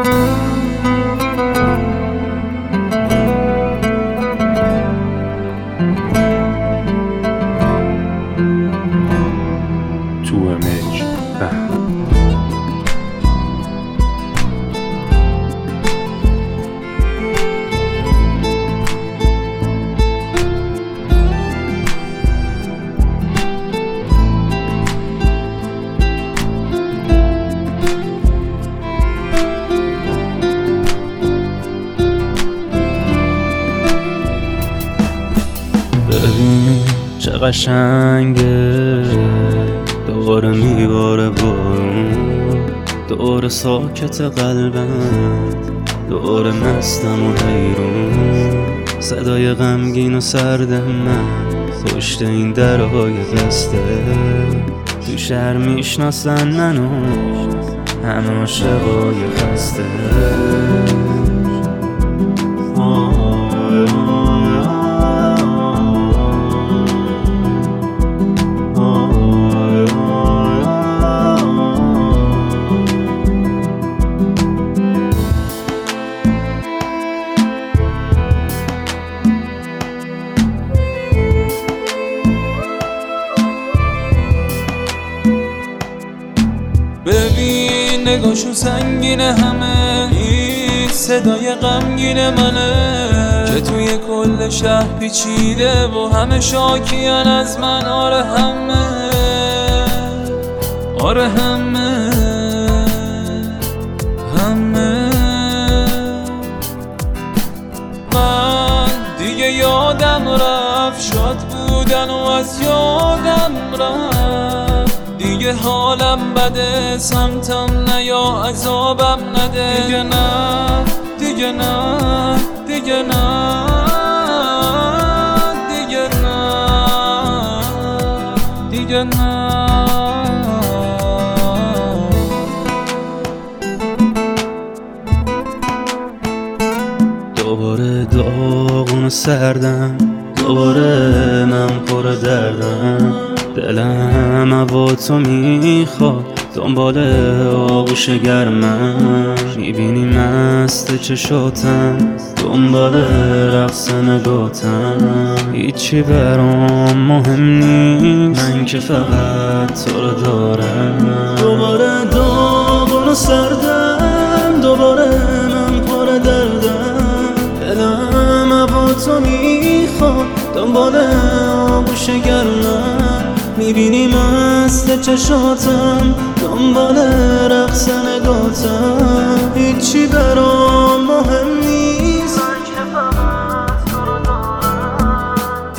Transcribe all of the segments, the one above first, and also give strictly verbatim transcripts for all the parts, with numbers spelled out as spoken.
ببین چه قشنگه، دوباره میباره بارون، دوباره ساکت قلبم، دوباره مستم و حیرون. صدای غمگین و سرد من پشت این درهای بسته، تو شهر میشناسن منو همه عاشقای خسته. ببین نگاهشون سنگینه، همه این صدای غمگین منه که توی کل شهر پیچیده و همه شاکیان از من. آره همه، آره همه، همه. من دیگه یادم رفت شاد بودن و از یادم رفت، دیگه حالم بده، سمتم نیا عذابم نده. دیگه نه، دیگه نه، دیگه نه، دیگه نه، دیگه نه. دوباره داغون و سردم، دوباره من پر دردم، دلم با تو میخواد دنبال آغوش گرمم. میبینی مست چشاتم، دنبال رقص نگاتم. هیچی برام مهم نیست، من که فقط تو رو دارم. دوباره داغون و سردم، دوباره من پر دردم، دلم با تو میخواد دنبال آغوش گرمم. میبینی مست چشاتم، دنبال رقص نگاتم. هیچی برام مهم نیست، من که فقط تو رو دارم.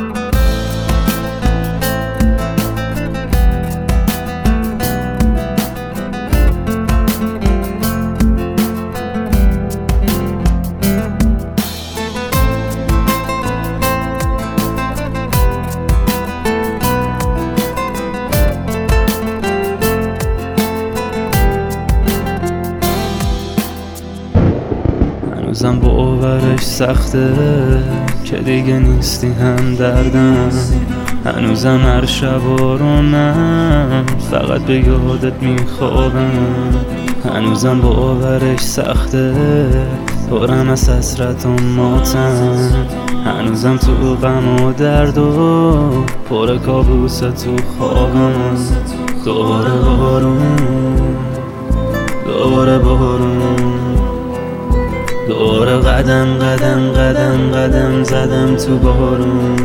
هنوزم باورش سخته که دیگه نیستی هم دردم. هنوزم هر شب آرومم، فقط به یادت میخوابم. هنوزم باورش سخته، پرم از حسرت و ماتم. هنوزم تو غم و درد و پر کابوس تو خوابم. دوباره بارون، دوباره بارون، دوباره قدم قدم قدم قدم زدم تو بارون.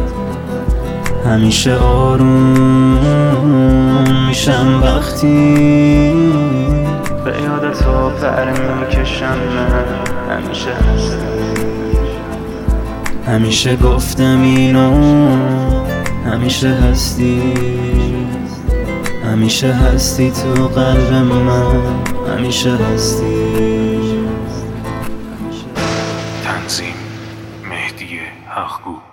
همیشه آروم میشم وقتی به یاد تو پر میکشم. من همیشه همیشه گفتم اینو، همیشه هستی، همیشه هستی تو قلب من، همیشه هستی. تنظیم مهدی حقگو.